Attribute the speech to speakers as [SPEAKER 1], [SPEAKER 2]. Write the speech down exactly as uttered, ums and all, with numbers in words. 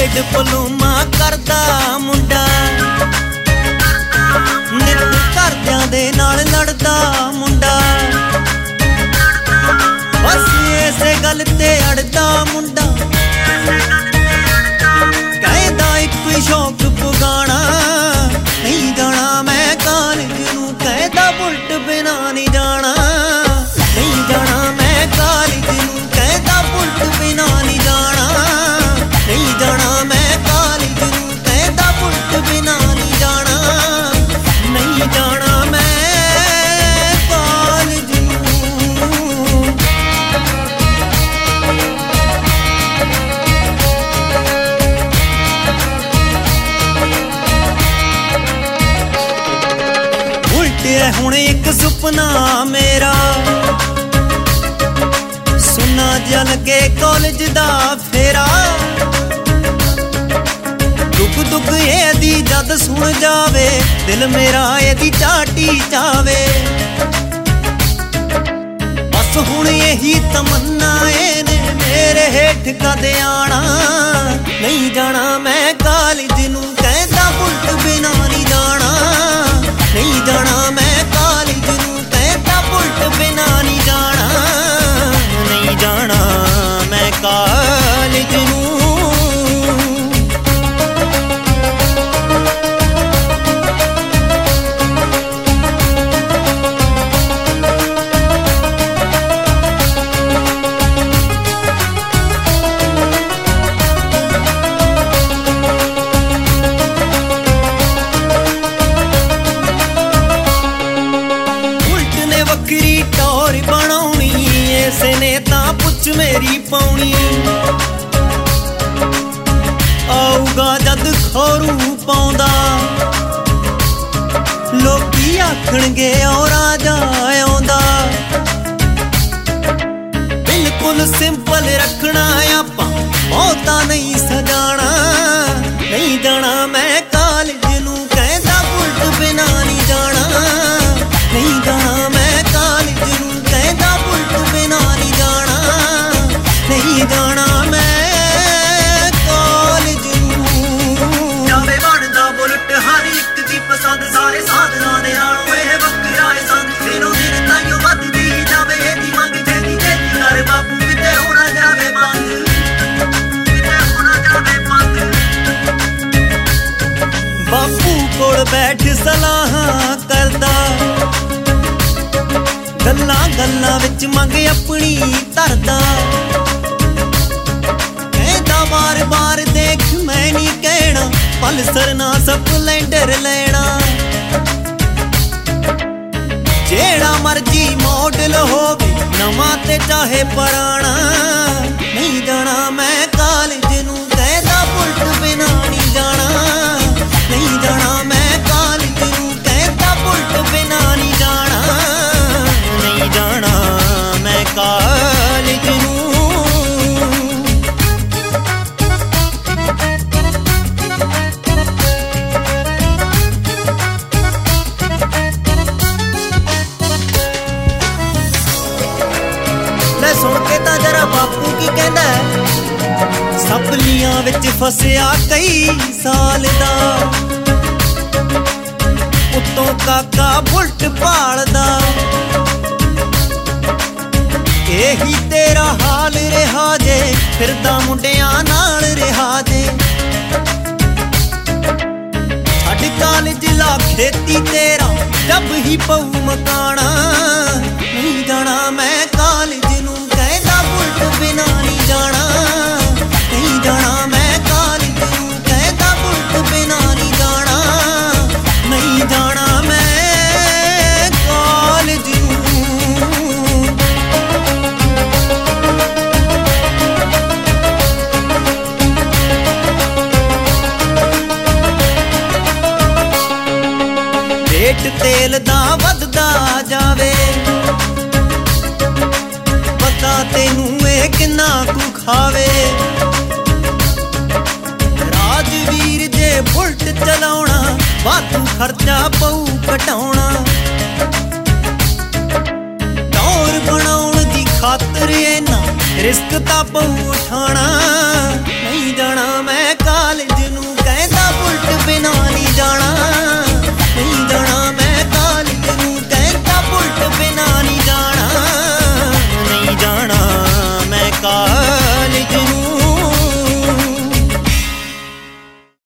[SPEAKER 1] Diploma करदा मुंडा, नित घरदियां दे नाल लड़दा मुंडा, बस इसे गल ते अड़दा मुंडा। कहदा इक शौक पुगाना, नहीं जाना मैं कॉलेज नूं, कहदा बुलट बिना नहीं जाना, नहीं जाना मैं कॉलेज नूं, कहदा बुलट बिना नहीं जाना, नहीं जाना मैं कॉलेज नूं, कहदा बुलट बिना नहीं जाना, नहीं जाना मैं कॉलेज नूं। बुलट है हुण एक सुपना मेरा, सुना जिहा लगे कॉलेज दा फेरा, दुख दुख एदी जद सुन जावे, दिल मेरा एदी चाटी चावे। बस हुण यही तमन्ना ने मेरे हेठ कदे आना, नहीं जाना मैं कॉलेज नूं, कहदा बुलट बिना नहीं जाना, नहीं जाना मैं कॉलेज नूं, कहदा बुलट बिना नहीं जाना, नहीं जाना मैं कॉलेज नूं। बकरी टौर बनाउणी, इसे ने तां पुछ मेरी पाउणी, आऊगा जद खोरू पाउंदा, लोकी आखणगे और राजा आउंदा। बिल्कुल सिंपल रखना आपां, बहुता नहीं सजाना, नहीं जाना मैं कॉलेज नूं, कहदा बुलट बिना नहीं जाना, नहीं जाना मैं कॉलेज नूं, कहदा बुलट बिना नहीं जाना, नहीं जाना मैं कॉलेज नूं। जावे बनदा बुलट हर एक दी पसंद, सारे साधना दे नालों एह वक्रा है संग, दिनों दिन ताइयों वधदी जावे एदी मंग, तेरी तेरी कर बापू किते होना जावे बंद, किते होना जावे बंद। बापू कोल बैठ सलाहां करदा, गल्लां गल्लां विच मंग अपनी धरदा, कहदा बार बार देख मैं नहीं कहना, पल्सर ना स्पलेंडर लेना, जेड़ा मर्जी मॉडल होवे नवां ते चाहे पुराना, नहीं जाना मैं कॉलेज नूं, कहदा बुलट बिना नहीं जाना, नहीं जाना मैं कॉलेज नूं, कहदा बुलट बिना नहीं जाना, नहीं जाना मैं कॉलेज नूं। ले सुन के तां जरा बापू की कहंदा है, सपलियां विच फसिया कई साल दा, उत्तों काका बुलट भालदा, यही तेरा हाल रहा जे, फिरदा मुंडियां नाल रहा जे, छड्ड कॉलेज ला खेती तेरा जब ही पऊ मकाना, नहीं जाना मैं कॉलेज नूं, कहदा बुलट बिना नहीं जाना, नहीं जाना मैं कॉलेज नूं, कहदा बुलट बिना नहीं जाना, नहीं जाना मैं कॉलेज नूं। रेट तेल दा वधदा जावे, पता तेनू ए किन्ना कु खावे, राजवीर जे बुलट चलाउणा, वाधू खर्चा पऊ घटाउणा, टौर बनाउण दी खातर इन्ना रिस्क तां पऊ